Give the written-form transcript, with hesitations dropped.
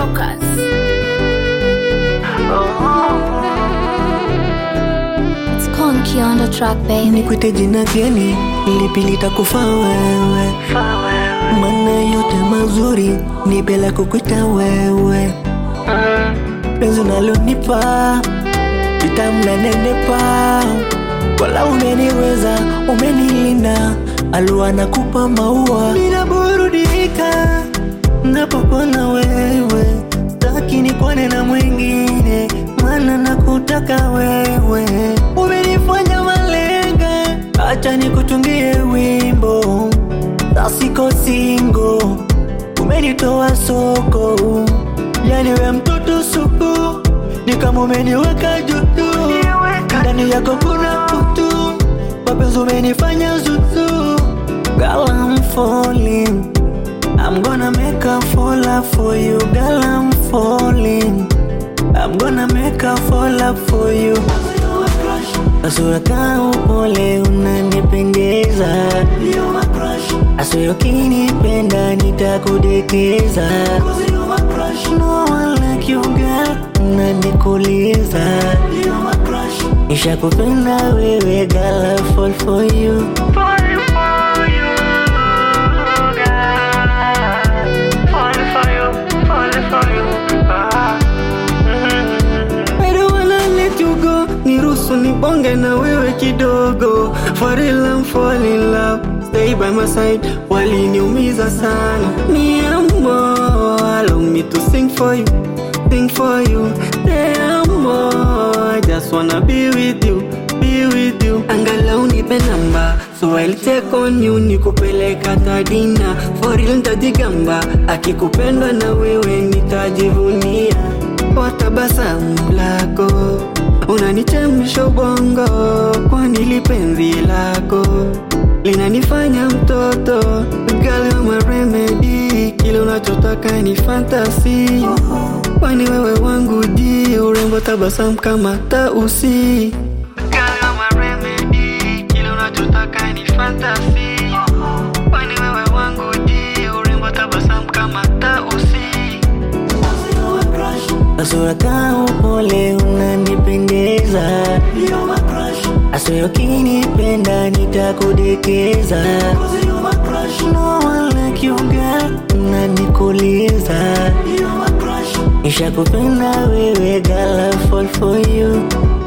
Focus. It's Konki on the track, baby. Nikuite jina gani, lipi litakufaa wewe? Maana yote mazuri, nipe la kukuita wewe. Penzi unalonipa, vitamu na nenepa. Wala umeniweza, umenilinda, alua nakupa maua. Ninaburudika, napokuona wewe. Taki nikuone na mwingine, maana nakutaka wewe. Umenifanya malenga, acha nikutungie wimbo. Siko single, umenitoa soko. Yani we mtoto supu, ni kama umeniweka jutu. Ndani yako kuna kutu, mapenzi umenifanya zutu. Girl, I'm falling, I'm gonna make a fall up for you. Girl, I'm falling, I'm gonna make a fall up for you. Asura kama upole unanipendeza. Asura ukinipenda nitakudekeza. No one like you girl, unanikuliza. Nishakupenda wewe girl, I fall for you. Niruhusu nibonge na wewe kidogo. For real I'm fall in love, stay by my side. Waliniumiza sana. Me amor, allow me to sing for you, sing for you. Te amo, I just wanna be with you, be with you. Angalau nipe namba, so I'll take on you. Nikupeleka tadina, for real ntajigamba. Akikupendwa na wewe nitajivunia. Kwa tabasamu lako unanichemsha ubongo, kwani lipenzi lako linanifanya mtoto. Girl, you're my remedy, kile unachotaka ni fantasy. Kwani wewe wangu ji, urembo tabasamu kama tausi. Girl, you're my remedy, kile unachotaka ni fantasy. Kwani wewe wangu ji, urembo tabasamu kama tausi. Asura kama upole unanipendeza. Asura ukinipenda nitakudekeza. No one like you girl, unanikuliza. Nishakupenda wewe girl, I fall for you.